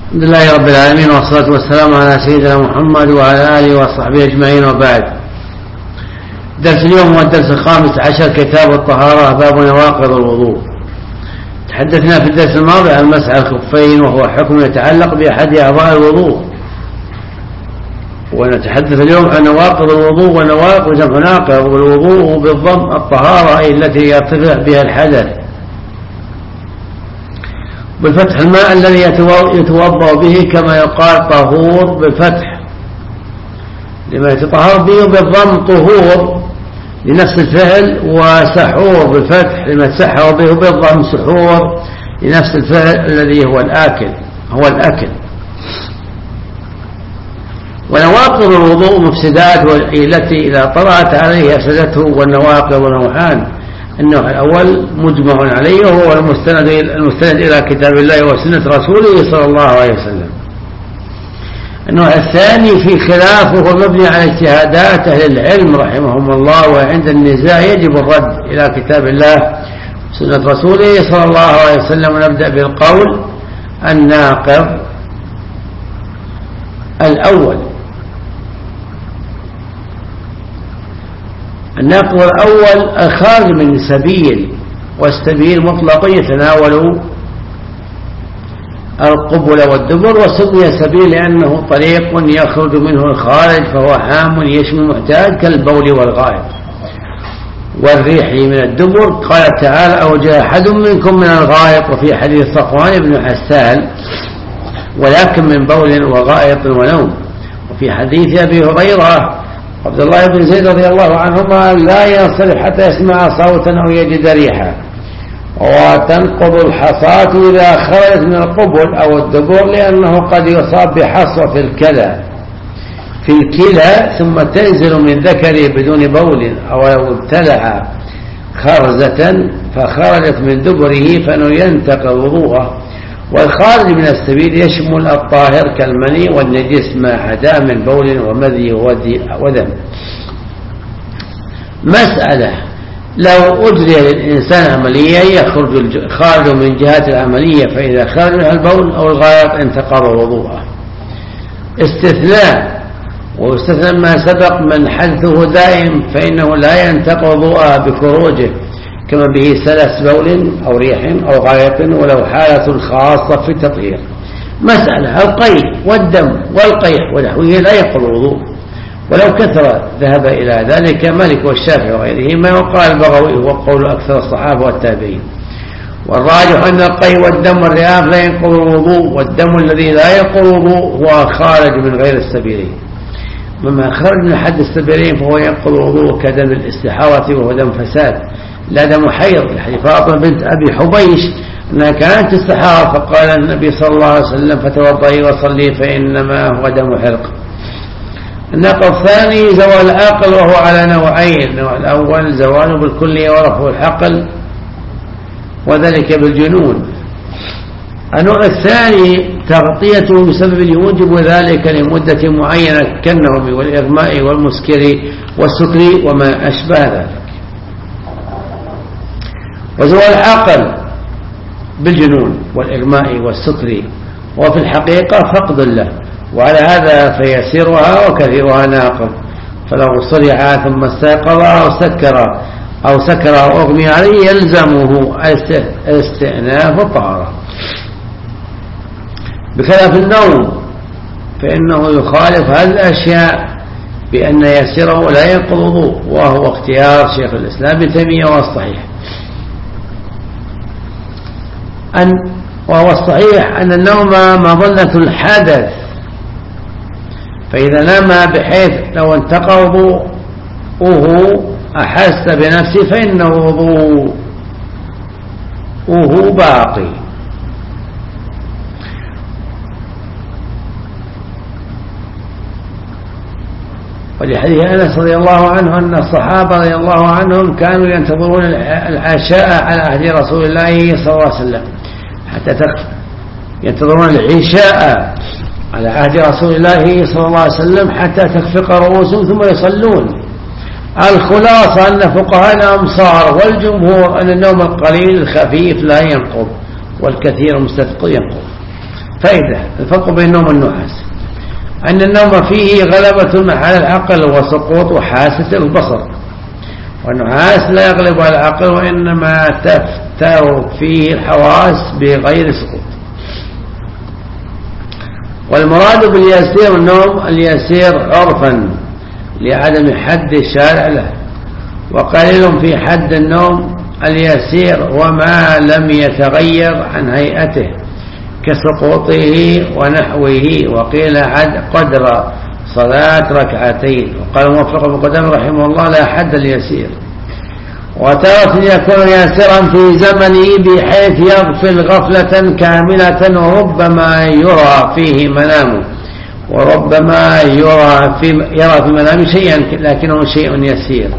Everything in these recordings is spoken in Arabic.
الحمد لله رب العالمين، والصلاة والسلام على سيدنا محمد وعلى آله وصحبه أجمعين، وبعد. درس اليوم هو الدرس 15 كتاب الطهارة، باب نواقض الوضوء. تحدثنا في الدرس الماضي عن مسح الخفين، وهو حكم يتعلق بأحد أعضاء الوضوء، ونتحدث اليوم عن نواقض الوضوء. ونواقض جمع ناقض، والوضوء بالضم الطهارة أي التي يرتفع بها الحدث، بالفتح الماء الذي يتوضأ به، كما يقال طهور بالفتح لما يتطهر به، بالضم طهور لنفس الفعل، وسحور بالفتح لما يتسحر به، بالضم سحور لنفس الفعل الذي هو الأكل. ونواقض الوضوء مفسدات التي إذا طرأت عليه أفسدته. والنواقض نوعان: النوع الأول مجمع عليه، وهو المستند إلى كتاب الله وسنة رسوله صلى الله عليه وسلم. النوع الثاني في خلاف، وهو مبني على اجتهادات أهل العلم رحمهم الله، وعند النزاع يجب الرد إلى كتاب الله وسنة رسوله صلى الله عليه وسلم. ونبدأ بالقول الناقض الأول. الناقض الأول الخارج من سبيل، والسبيل مطلق يتناول القبل والدبر، وسمي سبيل لأنه طريق يخرج منه الخارج، فهو عام يشمل معتاد كالبول والغائط والريح من الدبر. قال تعالى: أو جاء أحد منكم من الغائط. وفي حديث صفوان بن عسال: ولكن من بول وغائط ونوم. وفي حديث أبي هريرة عبد الله بن زيد رضي الله عنهما: لا ينصرف حتى يسمع صوتا أو يجد ريحا. وتنقض الحصاة إذا خرجت من القبل أو الدبر، لأنه قد يصاب بحصوة في الكلى ثم تنزل من ذكره بدون بول، أو لو ابتلع خرزة فخرجت من دبره فإنه ينتقض وضوءه. والخارج من السبيل يشمل الطاهر كالمني والنجس ما عدا من بول ومذي ودم. مسألة: لو أجري للإنسان عملية يخرج خارج من جهة العملية، فإذا خرج منها البول أو الغائط انتقض وضوءه. استثناء: واستثناء ما سبق من حدثه دائم فإنه لا ينتقض وضوءه بخروجه، كما به سلس بول أو ريح أو غائط، ولو حالة خاصة في التطهير. مسألة: القيء والدم والقيح ونحوه لا ينقض الوضوء، ولو كثر ذهب إلى ذلك مالك والشافعي وغيرهما، وقال البغوي هو قول أكثر الصحابة والتابعين. والراجح أن القيء والدم والرئاف لا ينقض الوضوء، والدم الذي لا ينقض الوضوء هو خارج من غير السبيلين. مما خرج من حد السبيلين فهو ينقض الوضوء، كدم الاستحارة وهو دم فساد لا دم حيض. لحديث فاطمة بنت أبي حبيش أنها كانت تستحار، فقال النبي صلى الله عليه وسلم: فتوضئي وصلي فإنما هو دم حرق. النقض الثاني زوال العقل، وهو على نوعين: النوع الأول زواله بالكلية ورفع العقل، وذلك بالجنون. النوع الثاني تغطيته بسبب يوجب ذلك لمدة معينة، كالنوم والإغماء والمسكر والسكر وما أشبه ذلك. وزوال العقل بالجنون والإغماء والسكر، وفي الحقيقة فقد له، وعلى هذا فيسيرها وكثيرها ناقض. فلو صرع ثم استيقظ أو سكر أو أغمي عليه يلزمه استئناف الطهارة، بخلاف النوم فإنه يخالف هذه الأشياء بأن يسيره لا ينقض وضوء، وهو اختيار شيخ الإسلام ابن تيمية والصحيح. وهو الصحيح أن النوم مظنة الحدث، فإذا نام بحيث لو انتقى وضوءه أحس بنفسه فإنه وضوءه باقي. ولحديث أنس رضي الله عنه أن الصحابة رضي الله عنهم كانوا ينتظرون العشاء على عهد رسول الله صلى الله عليه وسلم ينتظرون العشاء على عهد رسول الله صلى الله عليه وسلم حتى تخفق رؤوسهم ثم يصلون. الخلاصة أن فقهاء الأمصار والجمهور أن النوم القليل الخفيف لا ينقض، والكثير المستثقل ينقض. فائدة. الفرق بين النوم والنعاس أن النوم فيه غلبة على العقل وسقوط حاسة البصر، والنعاس لا يغلب على العقل وإنما تفتر فيه الحواس بغير سقوط. والمراد باليسير النوم اليسير عرفا لعدم حد الشارع له، وقليل في حد النوم اليسير وما لم يتغير عن هيئته كسقوطه ونحوه، وقيل قدر صلاة ركعتين. وقال موفق بن قدامة رحمه الله لا حد اليسير. وتارة يكون ياسرا في زمنه بحيث يغفل غفلة كاملة وربما يرى فيه منامه، وربما يرى في منامه شيئا لكنه شيء يسير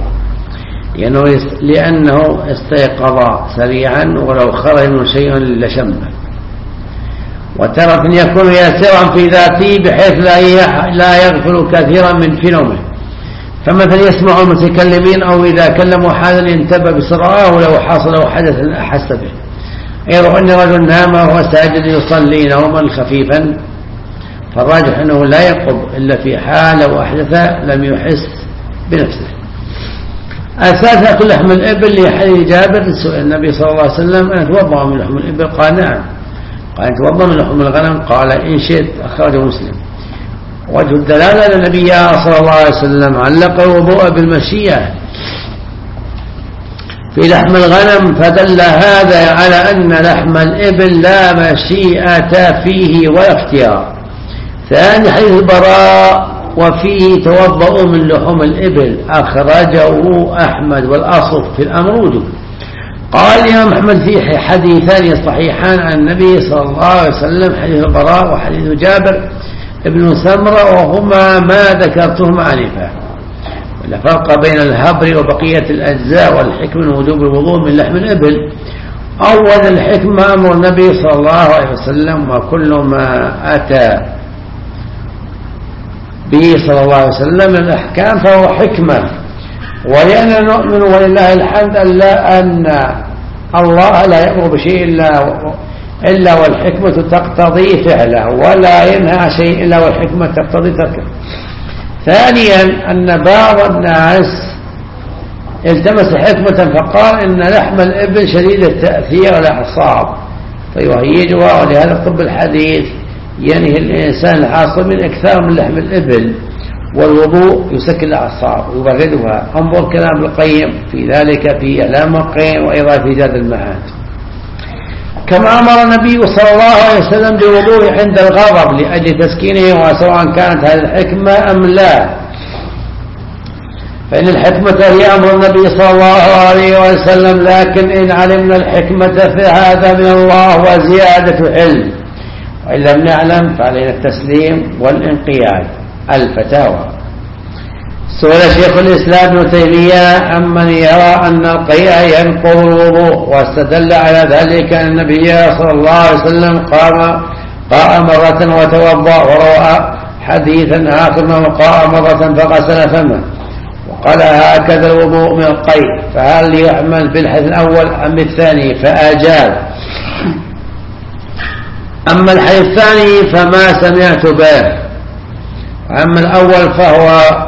لأنه استيقظ سريعا ولو خرج منه شيء لشمه. وتارة يكون ياسرا في ذاته بحيث لا يغفل كثيرا في نومه، فمثلا يسمع المتكلمين أو إذا كلموا حالا ينتبه بسرعة ولو حصل حدث أحس به. غير أن رجل نام وهو ساجد يصلي نوما خفيفا، فالراجح أنه لا يقض إلا في حال وأحدث لم يحس بنفسه. الثالث أكل لحم الإبل لحديث جابر سئل النبي صلى الله عليه وسلم أن توضأ من لحم الإبل؟ قال نعم. قال توضأ من لحم الغنم؟ قال إن شئت. أخرجه مسلم. وجه الدلالة أن النبي صلى الله عليه وسلم علق الوضوء بالمشيئة في لحم الغنم، فدل هذا على أن لحم الإبل لا مشيئة فيه ولا اختيار. ثاني حديث البراء وفيه توضأ من لحوم الإبل، أخرجه أحمد والأصل في الأمر وجوب. قال الإمام أحمد في حديثان صحيحان عن النبي صلى الله عليه وسلم، حديث البراء وحديث جابر ابن سمرة، وهما ما ذكرتهما آنفا. ولا فرق بين الهبر وبقية الأجزاء والحكم من وجوب الوضوء من لحم الإبل. أول الحكمة أمر النبي صلى الله عليه وسلم، وكل ما أتى به صلى الله عليه وسلم من الأحكام فهو حكمة. ولأننا نؤمن ولله الحمد أن الله لا يأمر بشيء إلا والحكمة تقتضي فعله، ولا ينهى شيء إلا والحكمة تقتضي تركه. ثانيا أن بعض الناس التمس حكمة فقال إن لحم الإبل شديد التأثير على الأعصاب فيهيجها، ولهذا طب الحديث ينهي الإنسان الحاصل من إكثار من لحم الإبل، والوضوء يسكن الأعصاب ويبردها. انظر كلام القيم في ذلك في إعلام القيم وأيضا في زاد المعاد. كما أمر النبي صلى الله عليه وسلم بالوضوء عند الغضب لأجل تسكينه، وسواء كانت هذه الحكمة أم لا، فإن الحكمة هي أمر النبي صلى الله عليه وسلم، لكن إن علمنا الحكمة فهذا من الله وزيادة علم، وإن لم نعلم فعلينا التسليم والانقياد. الفتاوى. سئل شيخ الإسلام ابن تيمية عمن يرى أن القيء ينقض الوضوء، واستدل على ذلك أن النبي صلى الله عليه وسلم قاء مرة وتوضأ، وروى حديثا آخر من قاء مرة فغسل فمه وقال هكذا الوضوء من القيء، فهل يعمل بالحديث الأول أم بالثاني؟ فأجاب. أما الحديث الثاني فما سمعت به، أما الأول فهو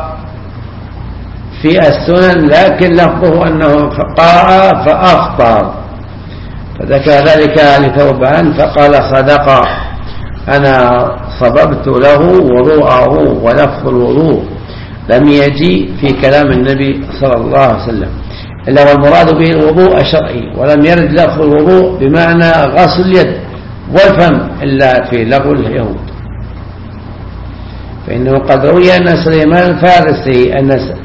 في السنن، لكن لفظه أنه قاء فأفطر، فذكر ذلك لثوبان فقال صدق، أنا صببت له وضوءه، ولفظ الوضوء لم يجي في كلام النبي صلى الله عليه وسلم، إلا والمراد به الوضوء الشرعي، ولم يرد لفظ الوضوء بمعنى غسل اليد والفم إلا في لغو اليهود. فإنه قد روي أن سليمان الفارسي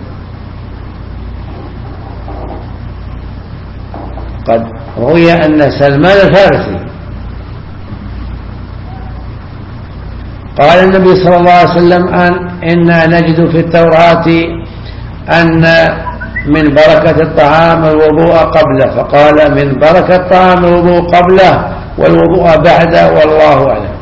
سلمان الفارسي قال النبي صلى الله عليه وسلم إنا نجد في التوراة أن من بركة الطعام الوضوء قبله، فقال من بركة الطعام الوضوء قبله والوضوء بعده، والله أعلم.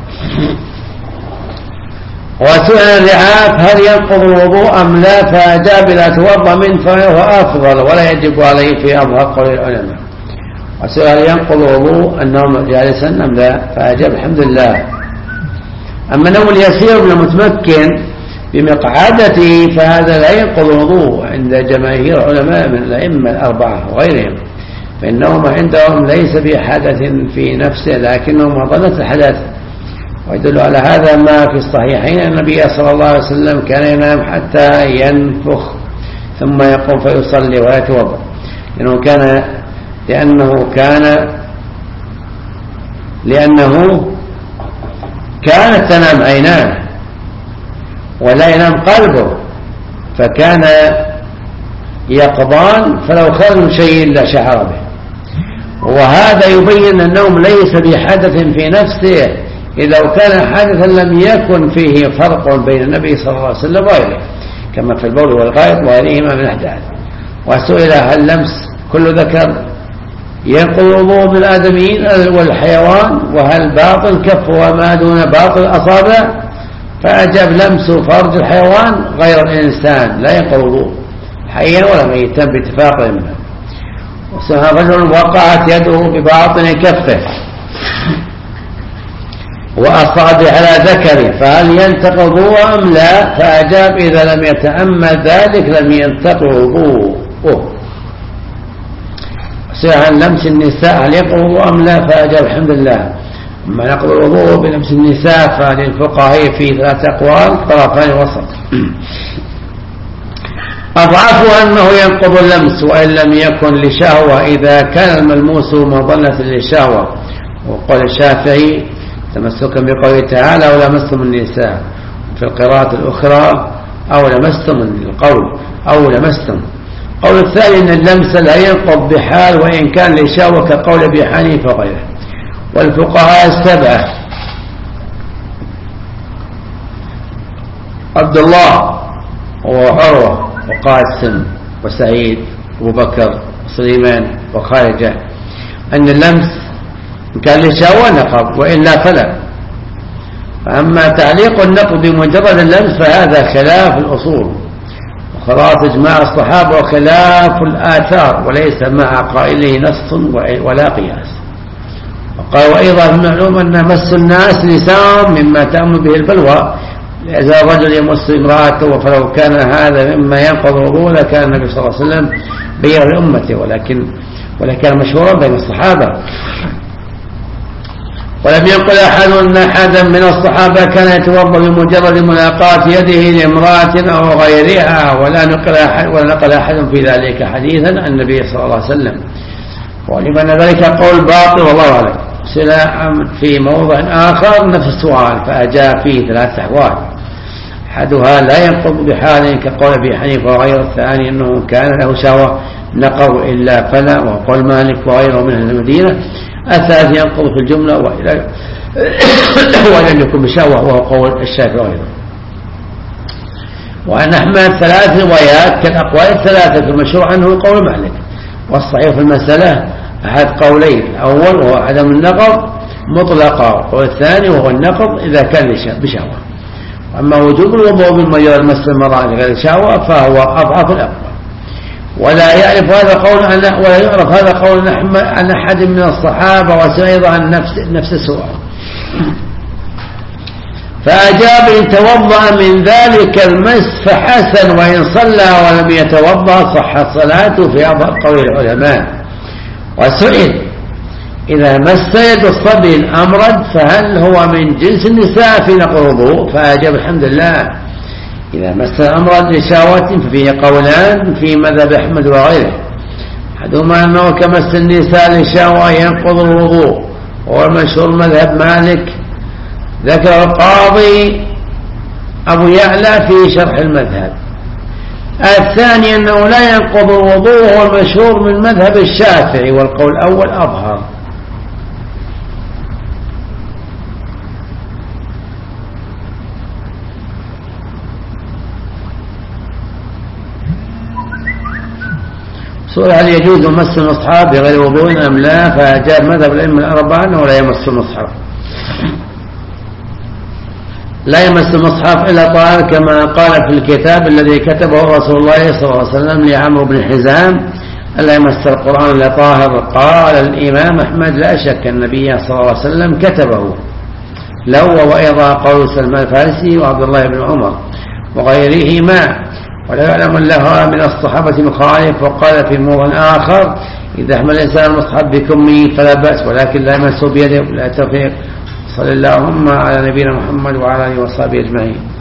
وسئل الرعاف هل ينقض الوضوء أم لا؟ فأجاب لا توضأ منه فهو أفضل ولا يجب عليه في أظهر قول العلماء. وسئل هل ينقض الوضوء النوم جالسا أم لا؟ فأجاب الحمد لله أما نوم اليسير من المتمكن بمقعدته فهذا لا ينقض الوضوء عند جماهير علماء من الأئمة الأربعة وغيرهم، فإنهم عندهم ليس بحدث في نفسه لكنه مظنة الحدث. ويدل على هذا ما في الصحيحين أن النبي صلى الله عليه وسلم كان ينام حتى ينفخ ثم يقوم فيصلي ويتوضأ، لأنه كانت تنام عيناه ولا ينام قلبه، فكان يقظان فلو خرج شيء لا شعر به. وهذا يبين أن النوم ليس بحدث في نفسه، إذا كان حادثا لم يكن فيه فرق بين النبي صلى الله عليه وسلم وغيره، كما في البول والغائط وغيرهما من الأحداث. وسئل هل لمس كل ذكر ينقض الوضوء من الآدميين والحيوان، وهل باطن كف وما دون باطن الأصابع؟ فأجاب لمس فرج الحيوان غير الإنسان لا ينقض الوضوء حيا ولا ميتا باتفاق الأئمة. وسمع رجل وقعت يده بباطن كفه وأصابع على ذكره فهل ينتقض وضوءه أم لا؟ فأجاب إذا لم يتأمل ذلك لم ينتقض وضوءه. سئل لمس النساء هل ينقض وضوءه أم لا؟ فأجاب الحمد لله. أما نقض الوضوء بلمس النساء فللفقهاء في 3 أقوال طرفان وسط. أضعفوا أنه ينقض اللمس وإن لم يكن لشهوة إذا كان الملموس مظنة للشهوة، وقال الشافعي تمسكا بقوله تعالى ولمستم النساء، في القراءة الأخرى أو لمستم القول أو لمستم. قول الثاني أن اللمس لا ينقض بحال وإن كان لشهوة كقول أبي حنيفة وغيره. والفقهاء 7 عبد الله وعروة وقاسم وسعيد وبكر وسليمان وخارجة أن اللمس إن كان لشهوة نقض وإلا فلا. فأما تعليق النقض بمجرد اللمس فهذا خلاف الأصول وخلاف إجماع الصحابة وخلاف الآثار وليس مع قائله نص ولا قياس. وقال وأيضا المعلوم أن مس الناس لسان مما تأمن به البلوى، إذا الرجل يمس امرأته فلو كان هذا مما ينقض الوضوء لكان النبي صلى الله عليه وسلم بين لأمته، ولكن مشهورا بين الصحابة. ولم ينقل أحد أن أحدا من الصحابة كان يتوضأ بمجرد ملاقاة يده لامرأة أو غيرها، ولا نقل أحد في ذلك حديثا عن النبي صلى الله عليه وسلم، ولمن ذلك قول باطل والله أعلم. سئل في موضع آخر نفس السؤال فأجاب فيه 3 أحوال، أحدها لا ينقض بحال كقول أبي حنيفة وغيره، الثاني أنه كان له شهوة نقض إلا فلا وقول مالك وغيره من أهل المدينة، الثالث ينقض في الجملة ولم يكن بشهوة وهو قول الشافعي وغيره. وعن أحمد 3 روايات كالأقوال 3 المشهور عنه قول مالك، والصحيح في المسألة أحد قولين، الأول وهو عدم النقض مطلقا، والقول الثاني وهو النقض إذا كان بشهوة. أما وجوب الوضوء بالمجرد مس المرأة غير شهوة فهو أضعف الأقوال، ولا يعرف هذا قول عن أحد من الصحابة وأيضا عن نفس السؤال. فأجاب إن توضأ من ذلك المس فحسن، وإن صلى ولم يتوضأ صحت صلاته في أظهر قول العلماء. وسئل إذا مس يد الصبي الأمرد فهل هو من جنس النساء في نقض الوضوء؟ فأجاب الحمد لله. إذا مس الأمرد لشهوة ففيه قولان في مذهب أحمد وغيره، أحدهما أنه كمس النساء لشهوة ينقض الوضوء، وهو مشهور مذهب مالك، ذكر القاضي أبو يعلى في شرح المذهب. الثاني أنه لا ينقض الوضوء وهو المشهور من مذهب الشافعي، والقول الأول أظهر. سؤال هل يجوز مس المصحف بغير وضوء أم لا؟ فأجاب مذهب الأئمة الأربعة أنه لا يمس المصحف، لا يمس المصحف إلا طاهر، كما قال في الكتاب الذي كتبه رسول الله صلى الله عليه وسلم لعمرو بن حزام ألا يمس القرآن إلا طاهر. قال الإمام أحمد لا شك النبي صلى الله عليه وسلم كتبه لو وأيضا قول سلمان الفارسي وعبد الله بن عمر وغيرهما. ولا يعلم الله من الصحابة مخالف. وقال في موضع آخر إذا أحمل الإنسان المصحف بكمه فلا بأس ولكن لا يمسه بيده ولا توفيق. صلى اللهم على نبينا محمد وعلى آله وصحبه أجمعين.